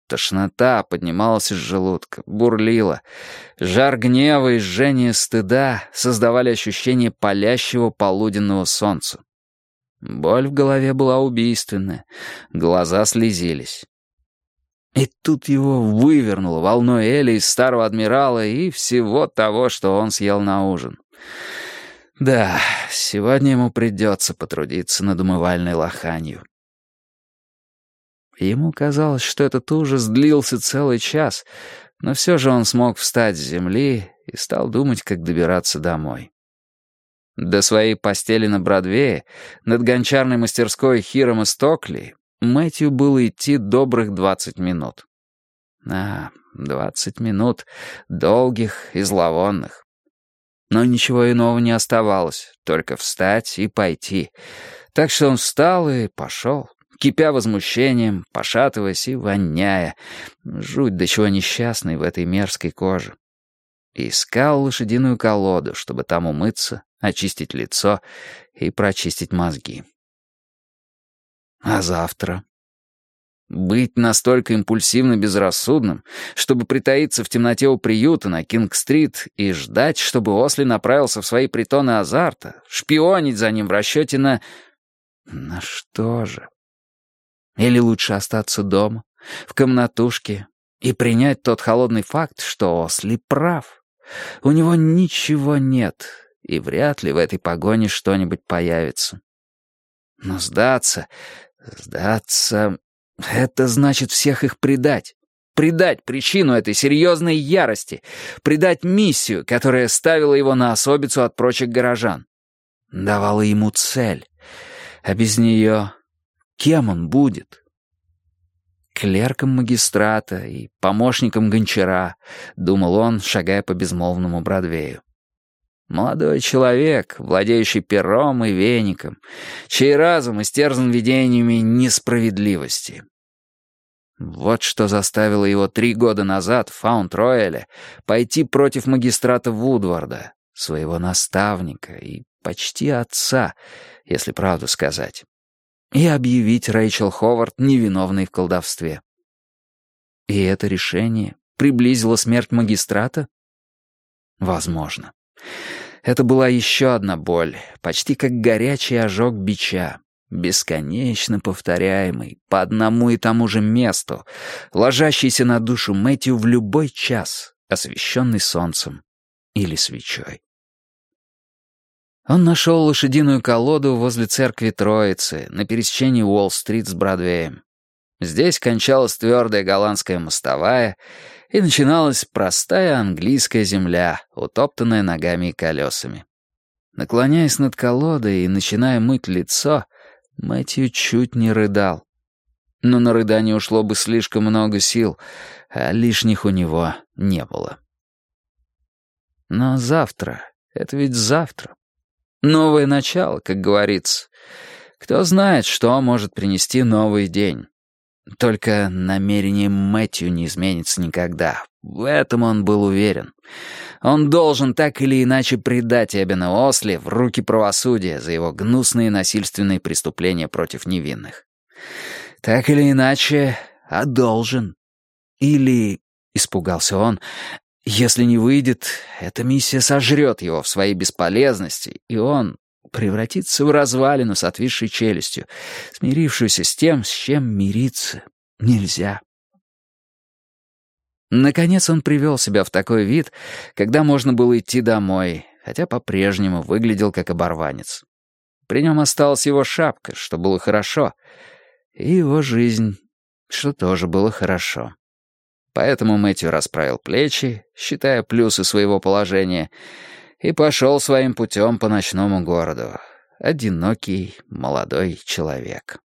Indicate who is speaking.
Speaker 1: Тошнота поднималась из желудка, бурлила. Жар гнева и жжение стыда создавали ощущение палящего полуденного солнца. Боль в голове была убийственная, глаза слезились. И тут его вывернуло волной Эли из старого адмирала и всего того, что он съел на ужин. Да, сегодня ему придется потрудиться над умывальной лоханью. Ему казалось, что этот ужас длился целый час, но все же он смог встать с земли и стал думать, как добираться домой. До своей постели на Бродвее, над гончарной мастерской Хирома Стокли, Мэтью было идти добрых 20 минут. 20 минут, долгих и зловонных. Но ничего иного не оставалось, только встать и пойти. Так что он встал и пошел, кипя возмущением, пошатываясь и воняя, жуть до чего несчастный в этой мерзкой коже. И искал лошадиную колоду, чтобы там умыться, очистить лицо и прочистить мозги. А завтра? Быть настолько импульсивно безрассудным, чтобы притаиться в темноте у приюта на Кинг-стрит и ждать, чтобы Осли направился в свои притоны азарта, шпионить за ним в расчете на... На что же? Или лучше остаться дома, в комнатушке, и принять тот холодный факт, что Осли прав. У него ничего нет, и вряд ли в этой погоне что-нибудь появится. Но сдаться, это значит всех их предать. Предать причину этой серьезной ярости, предать миссию, которая ставила его на особицу от прочих горожан. Давала ему цель, а без нее... Кем он будет? Клерком магистрата и помощником гончара, думал он, шагая по безмолвному Бродвею. Молодой человек, владеющий пером и веником, чей разум истерзан видениями несправедливости. Вот что заставило его 3 года назад в Фаунд-Рояле пойти против магистрата Вудварда, своего наставника и почти отца, если правду сказать, и объявить Рэйчел Ховард невиновной в колдовстве. И это решение приблизило смерть магистрата? Возможно. Это была еще одна боль, почти как горячий ожог бича, бесконечно повторяемый, по одному и тому же месту, ложащийся на душу Мэтью в любой час, освещенный солнцем или свечой. Он нашел лошадиную колоду возле церкви Троицы на пересечении Уолл-стрит с Бродвеем. Здесь кончалась твердая голландская мостовая, и начиналась простая английская земля, утоптанная ногами и колесами. Наклоняясь над колодой и начиная мыть лицо, Мэтью чуть не рыдал. Но на рыдание ушло бы слишком много сил, а лишних у него не было. Но завтра, это ведь завтра. Новое начало, как говорится. Кто знает, что может принести новый день. Только намерение Мэтью не изменится никогда. В этом он был уверен. Он должен так или иначе предать Эбена Осли в руки правосудия за его гнусные насильственные преступления против невинных. Так или иначе, а должен. Или, испугался он, если не выйдет, эта миссия сожрет его в своей бесполезности, и он превратится в развалину с отвисшей челюстью, смирившуюся с тем, с чем мириться нельзя. Наконец он привел себя в такой вид, когда можно было идти домой, хотя по-прежнему выглядел как оборванец. При нем осталась его шапка, что было хорошо, и его жизнь, что тоже было хорошо. Поэтому Мэтью расправил плечи, считая плюсы своего положения, и пошел своим путем по ночному городу. Одинокий молодой человек.